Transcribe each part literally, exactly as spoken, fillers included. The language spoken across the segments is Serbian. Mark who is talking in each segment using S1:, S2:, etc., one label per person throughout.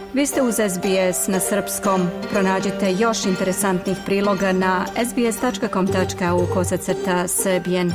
S1: Vi ste uz S B S na srpskom. Pronađite još interesantnih priloga na sbs.com.au kosacrta srbijen.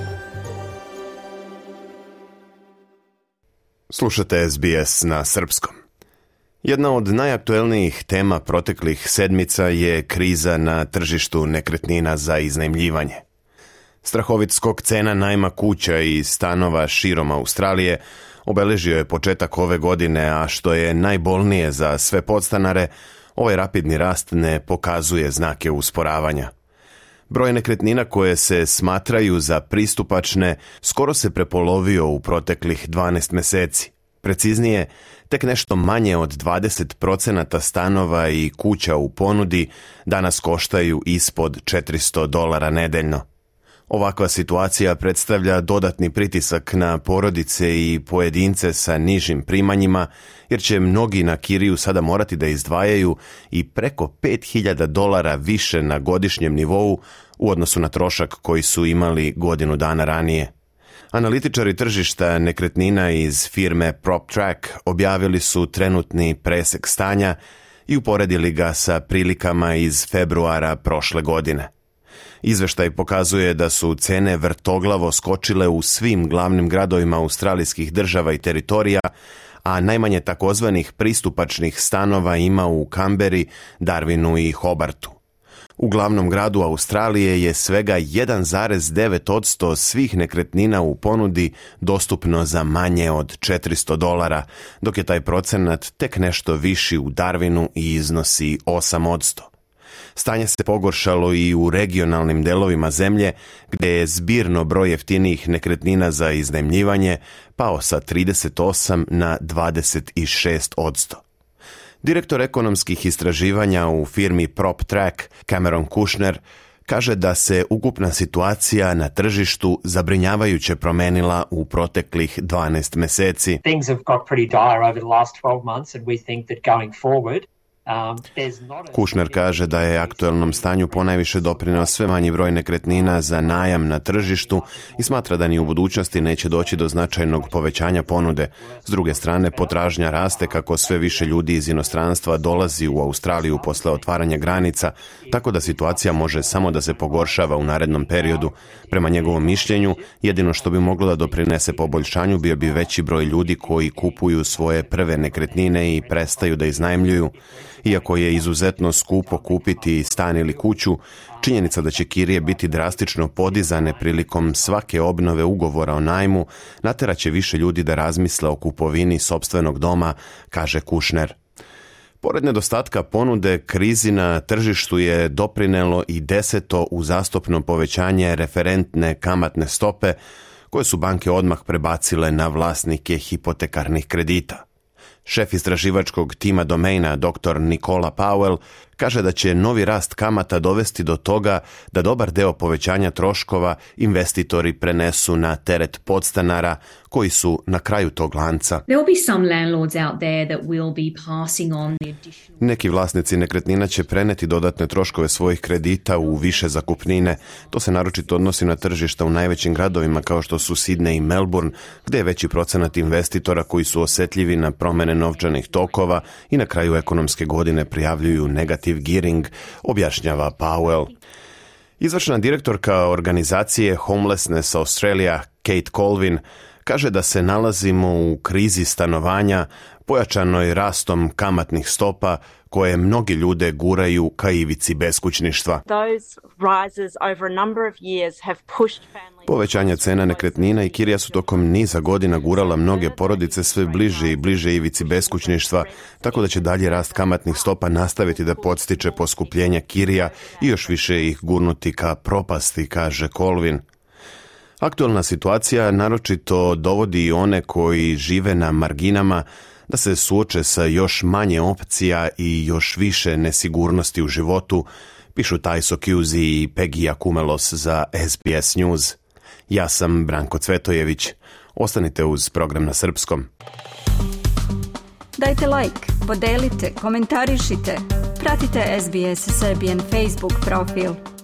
S2: Slušate S B S na srpskom. Jedna od najaktuelnijih tema proteklih sedmica je kriza na tržištu nekretnina za iznajmljivanje. Strahovit skok cena najma kuća i stanova širom Australije obeležio je početak ove godine, a što je najbolnije za sve podstanare, ovaj rapidni rast ne pokazuje znake usporavanja. Broj nekretnina koje se smatraju za pristupačne skoro se prepolovio u proteklih dvanaest meseci. Preciznije, tek nešto manje od dvadeset procenata stanova i kuća u ponudi danas koštaju ispod četiristo dolara nedeljno. Ovakva situacija predstavlja dodatni pritisak na porodice i pojedince sa nižim primanjima, jer će mnogi na kiriju sada morati da izdvajaju i preko pet hiljada dolara više na godišnjem nivou u odnosu na trošak koji su imali godinu dana ranije. Analitičari tržišta nekretnina iz firme PropTrack objavili su trenutni presek stanja i uporedili ga sa prilikama iz februara prošle godine. Izveštaj pokazuje da su cene vrtoglavo skočile u svim glavnim gradovima australijskih država i teritorija, a najmanje takozvanih pristupačnih stanova ima u Kamberi, Darwinu i Hobartu. U glavnom gradu Australije je svega jedan zarez devet posto svih nekretnina u ponudi dostupno za manje od četiristo dolara, dok je taj procenat tek nešto viši u Darwinu i iznosi osam posto. Stanje se pogoršalo i u regionalnim delovima zemlje, gdje je zbirno broj jeftinijih nekretnina za iznajmljivanje pao sa trideset osam na dvadeset šest posto. Direktor ekonomskih istraživanja u firmi PropTrack, Cameron Kushner, kaže da se ukupna situacija na tržištu zabrinjavajuće promenila u proteklih dvanaest meseci.
S3: Things have got pretty dire over the last twelve months and we think that going forward
S2: Kushner kaže da je aktuelnom stanju ponajviše doprineo sve manji broj nekretnina za najam na tržištu i smatra da ni u budućnosti neće doći do značajnog povećanja ponude. S druge strane, potražnja raste kako sve više ljudi iz inostranstva dolazi u Australiju posle otvaranja granica, tako da situacija može samo da se pogoršava u narednom periodu. Prema njegovom mišljenju, jedino što bi moglo da doprinese poboljšanju bio bi veći broj ljudi koji kupuju svoje prve nekretnine i prestaju da iznajmljuju. Iako je izuzetno skupo kupiti stan ili kuću, činjenica da će kirije biti drastično podizane prilikom svake obnove ugovora o najmu nateraće više ljudi da razmisle o kupovini sopstvenog doma, kaže Kushner. Pored nedostatka ponude, krizi na tržištu je doprinelo i deseto uzastopno povećanje referentne kamatne stope koje su banke odmah prebacile na vlasnike hipotekarnih kredita. Šef istraživačkog tima Domaina, doktor Nicola Powell, kaže da će novi rast kamata dovesti do toga da dobar deo povećanja troškova investitori prenesu na teret podstanara koji su na kraju tog lanca. Neki vlasnici nekretnina će preneti dodatne troškove svojih kredita u više zakupnine. To se naročito odnosi na tržišta u najvećim gradovima kao što su Sydney i Melbourne, gdje je veći procenat investitora koji su osjetljivi na promjene novčanih tokova i na kraju ekonomske godine prijavljuju negativ gearing, objašnjava Powell. Izvršna direktorka organizacije Homelessness Australia, Kate Colvin, kaže da se nalazimo u krizi stanovanja, pojačanoj rastom kamatnih stopa koje mnogi ljude guraju ka ivici beskućništva. Povećanje cena nekretnina i kirija su tokom niza godina gurala mnoge porodice sve bliže i bliže ivici beskućništva, tako da će dalje rast kamatnih stopa nastaviti da podstiče poskupljenja kirija i još više ih gurnuti ka propasti, kaže Colvin. Aktualna situacija naročito dovodi i one koji žive na marginama da se suoče sa još manje opcija i još više nesigurnosti u životu, pišu Tajso Kjuzi i Pegija Kumelos za S B S News. Ja sam Branko Cvetojević. Ostanite uz program na srpskom.
S1: Dajte like, podelite, komentarišite. Pratite S B S Serbian Facebook profil.